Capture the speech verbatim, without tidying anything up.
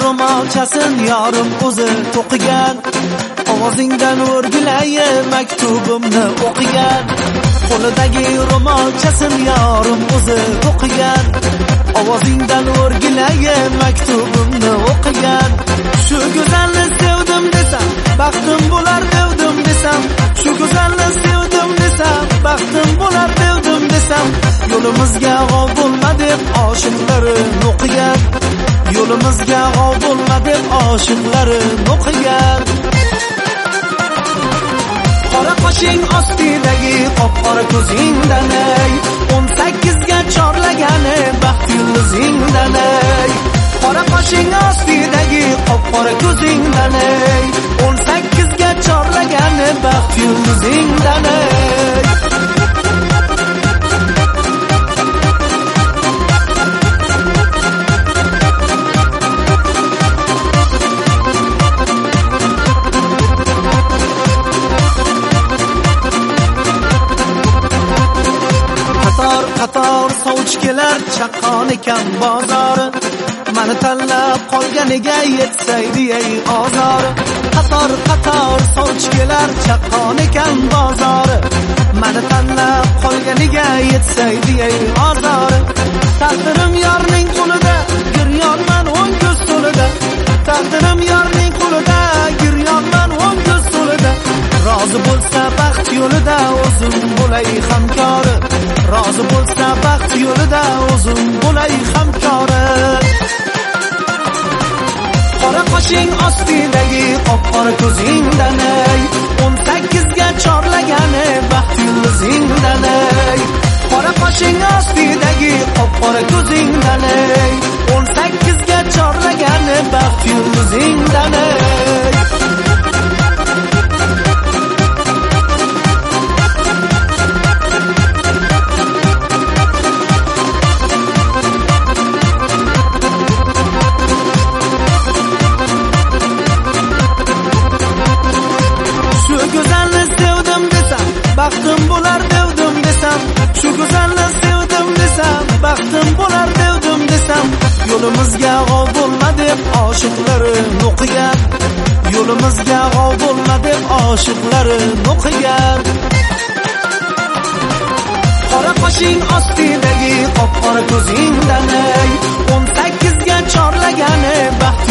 ro'molchasin yorim o'zi to'qigan, ovozingdan o'rgilay maktubimni o'qigan. Qo'lidagi ro'molchasin yorim o'zi to'qigan, ovozingdan o'rgilay maktubimni o'qigan. Shu go'zalni sevdim desam, baxtim bo'lar devdim desam, shu go'zalni sevdim desam, baxtim bo'lar devdim desam, yo'limizga g'ov bo'lma deb oshiqlarim o'qigan, yo'limizga g'ov bo'lma deb oshiqlarim o'qigan. Qora qoshing ostidagi qop-qora ko'zingdan ey, o'n sakkizga chorlagani baxt yulduzingdan ey. Qora qoshing ostidagi qop-qora ko'zingdan ey, o'n sakkizga chorlagani baxt yulduzingdan ey. Qator sovchilar chaqqon ekan bozori, mani tanlab qolganiga yetsaydi ey ozori. Qator qator sovchilar chaqqon ekan bozori, mani tanlab qolganiga yetsaydi ey ozori. Taqdirim yorning qo'lida, giryonman o'ng ko'z so'lida. Taqdirim yorning qo'lida, giryonman o'ng ko'z so'lida. Rozi bo'lsa baxt yo'lida o'zim bo'lay hamkori, rozi bo'lsa baxt yo'lida o'zim bo'lay hamkori. Qora qoshing ostidagi qop-qora ko'zingdan ey, o'n sakkizga chorlagani baxt yulduzingdan ey. Qora qoshing ostidagi qop-qora ko'zingdan ey, o'n sakkizga chorlagani baxt yulduzingdan ey. Baxtim bo'lar devdim desam, shu go'zalni sevdim desam, baxtim bo'lar devdim desam, yo'limizga g'ov bo'lma deb oshiqlarim o'qigan, yo'limizga g'ov bo'lma deb oshiqlarim o'qigan. Qora qoshing ostidagi qop-qora ko'zingdan ey, o'n sakkizga chorlagani baxt